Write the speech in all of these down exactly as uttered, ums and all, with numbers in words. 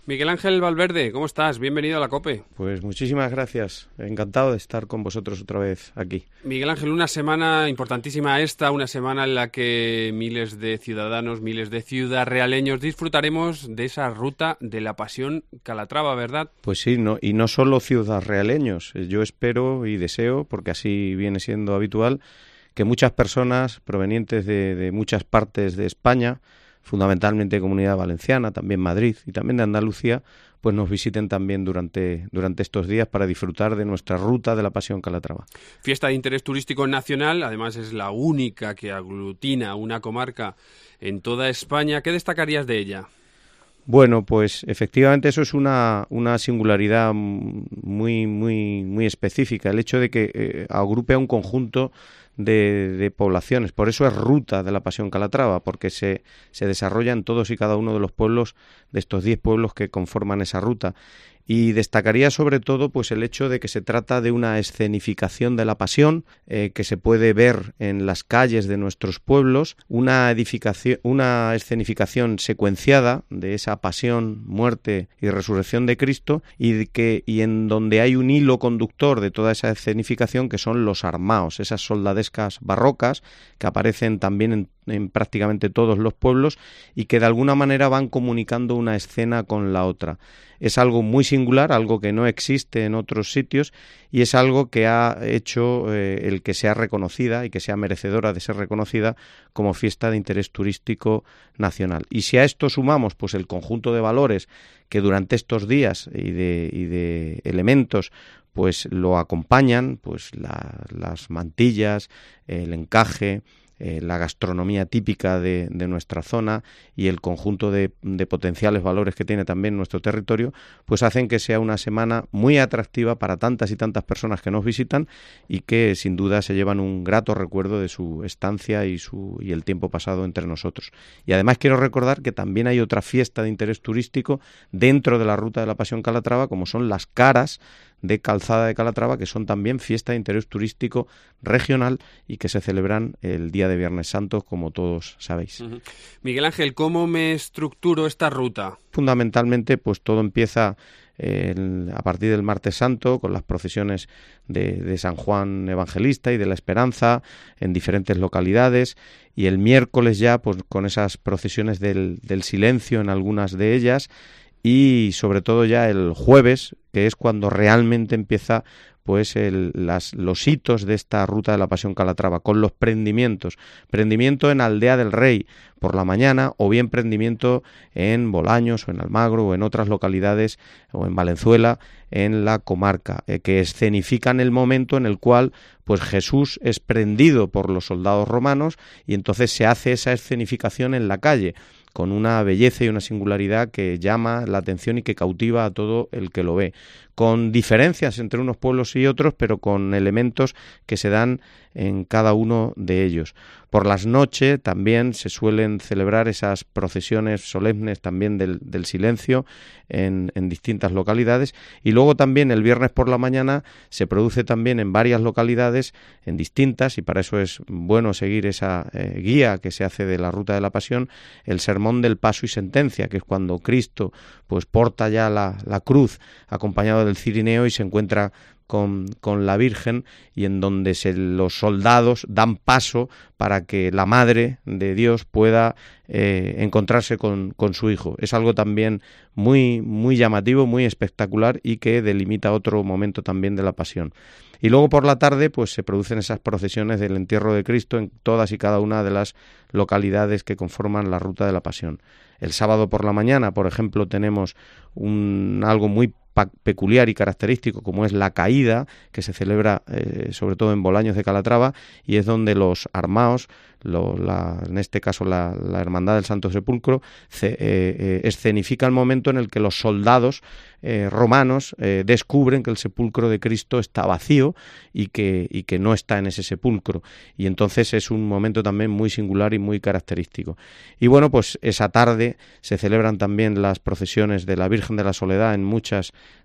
Miguel Ángel Valverde, ¿cómo estás? Bienvenido a la COPE. Pues muchísimas gracias, encantado de estar con vosotros otra vez aquí. Miguel Ángel, una semana importantísima esta, una semana en la que miles de ciudadanos, miles de ciudadraleños disfrutaremos de esa ruta de la Pasión Calatrava, ¿verdad? Pues sí, no, y no solo ciudadraleños, yo espero y deseo, porque así viene siendo habitual, que muchas personas provenientes de, de muchas partes de España, fundamentalmente Comunidad Valenciana, también Madrid y también de Andalucía, pues nos visiten también durante, durante estos días para disfrutar de nuestra ruta de la Pasión Calatrava. Fiesta de interés turístico nacional, además es la única que aglutina una comarca en toda España. ¿Qué destacarías de ella? Bueno, pues efectivamente eso es una, una singularidad muy, muy, muy específica, el hecho de que eh, agrupe a un conjunto de, de poblaciones. Por eso es ruta de la Pasión Calatrava, porque se, se desarrolla en todos y cada uno de los pueblos, de estos diez pueblos que conforman esa ruta. Y destacaría sobre todo pues el hecho de que se trata de una escenificación de la Pasión eh, que se puede ver en las calles de nuestros pueblos, una edificación, una escenificación secuenciada de esa pasión, muerte y resurrección de Cristo, y de que y en donde hay un hilo conductor de toda esa escenificación que son los armaos, esas soldadescas barrocas que aparecen también en en prácticamente todos los pueblos y que de alguna manera van comunicando una escena con la otra. Es algo muy singular, algo que no existe en otros sitios y es algo que ha hecho eh, el que sea reconocida y que sea merecedora de ser reconocida como fiesta de interés turístico nacional. Y si a esto sumamos pues el conjunto de valores que durante estos días y de, y de elementos pues lo acompañan, pues la, las mantillas, el encaje, Eh, la gastronomía típica de, de nuestra zona y el conjunto de, de potenciales valores que tiene también nuestro territorio, pues hacen que sea una semana muy atractiva para tantas y tantas personas que nos visitan y que sin duda se llevan un grato recuerdo de su estancia y, su, y el tiempo pasado entre nosotros. Y además quiero recordar que también hay otra fiesta de interés turístico dentro de la ruta de la Pasión Calatrava, como son las caras de Calzada de Calatrava, que son también fiesta de interés turístico regional y que se celebran el día de Viernes Santo, como todos sabéis. Uh-huh. Miguel Ángel, ¿cómo me estructuro esta ruta? Fundamentalmente, pues todo empieza eh, a partir del Martes Santo, con las procesiones de, de San Juan Evangelista y de la Esperanza en diferentes localidades, y el miércoles ya, pues con esas procesiones del, del silencio en algunas de ellas, y sobre todo ya el jueves, que es cuando realmente empieza pues el, las, los hitos de esta ruta de la Pasión Calatrava, con los prendimientos. Prendimiento en Aldea del Rey por la mañana, o bien prendimiento en Bolaños o en Almagro o en otras localidades, o en Valenzuela, en la comarca, eh, que escenifican el momento en el cual pues Jesús es prendido por los soldados romanos y entonces se hace esa escenificación en la calle, con una belleza y una singularidad que llama la atención y que cautiva a todo el que lo ve, con diferencias entre unos pueblos y otros, pero con elementos que se dan en cada uno de ellos. Por las noches también se suelen celebrar esas procesiones solemnes también del, del silencio en, en distintas localidades, y luego también el viernes por la mañana se produce también en varias localidades, en distintas, y para eso es bueno seguir esa eh, guía que se hace de la Ruta de la Pasión, el sermón del paso y sentencia, que es cuando Cristo pues porta ya la, la cruz acompañado del cirineo y se encuentra Con, con la Virgen, y en donde se, los soldados dan paso para que la Madre de Dios pueda eh, encontrarse con, con su Hijo. Es algo también muy, muy llamativo, muy espectacular y que delimita otro momento también de la Pasión. Y luego por la tarde pues se producen esas procesiones del entierro de Cristo en todas y cada una de las localidades que conforman la Ruta de la Pasión. El sábado por la mañana, por ejemplo, tenemos un, algo muy peculiar y característico, como es la caída, que se celebra eh, sobre todo en Bolaños de Calatrava, y es donde los armaos, lo, la, en este caso la, la Hermandad del Santo Sepulcro, ce, eh, eh, escenifica el momento en el que los soldados eh, romanos eh, descubren que el sepulcro de Cristo está vacío y que, y que no está en ese sepulcro, y entonces es un momento también muy singular y muy característico. Y bueno, pues esa tarde se celebran también las procesiones de la Virgen de la Soledad en muchas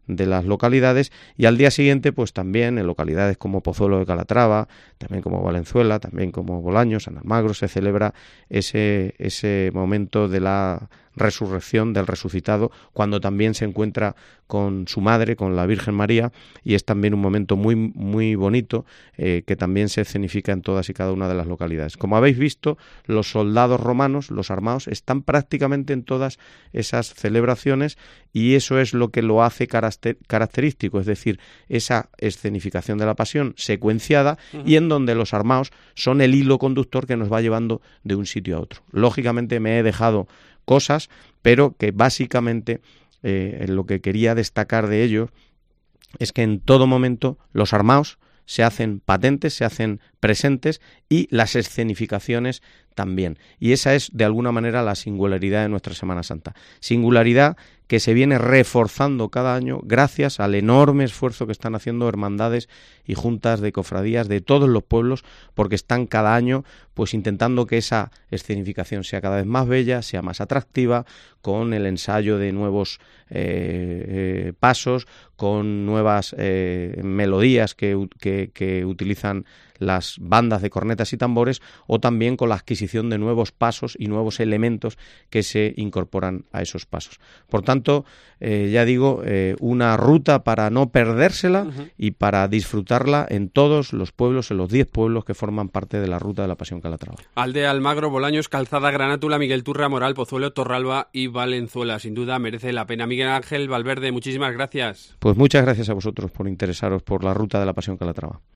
de las localidades, y al día siguiente pues también en localidades como Pozuelo de Calatrava, también como Valenzuela, también como Bolaños, San Almagro, se celebra ese, ese momento de la resurrección del resucitado, cuando también se encuentra con su madre, con la Virgen María, y es también un momento muy muy bonito eh, que también se escenifica en todas y cada una de las localidades. Como habéis visto, los soldados romanos, los armados, están prácticamente en todas esas celebraciones, y eso es lo que lo hace característico, es decir, esa escenificación de la pasión secuenciada, uh-huh. y en donde los armados son el hilo conductor que nos va llevando de un sitio a otro. Lógicamente me he dejado cosas, pero que básicamente eh, lo que quería destacar de ello es que en todo momento los armados se hacen patentes, se hacen presentes, y las escenificaciones también. Y esa es, de alguna manera, la singularidad de nuestra Semana Santa. Singularidad que se viene reforzando cada año gracias al enorme esfuerzo que están haciendo hermandades y juntas de cofradías de todos los pueblos, porque están cada año pues intentando que esa escenificación sea cada vez más bella, sea más atractiva, con el ensayo de nuevos eh, eh, pasos, con nuevas eh, melodías que, que, que utilizan las bandas de cornetas y tambores, o también con la adquisición de nuevos pasos y nuevos elementos que se incorporan a esos pasos. Por tanto, eh, ya digo, eh, una ruta para no perdérsela, uh-huh. y para disfrutarla en todos los pueblos, en los diez pueblos que forman parte de la ruta de la Pasión Calatrava. Aldea, Almagro, Bolaños, Calzada, Granátula, Miguel Turra, Moral, Pozuelo, Torralba y Valenzuela. Sin duda merece la pena. Miguel Ángel Valverde, muchísimas gracias. Pues muchas gracias a vosotros por interesaros por la ruta de la Pasión Calatrava.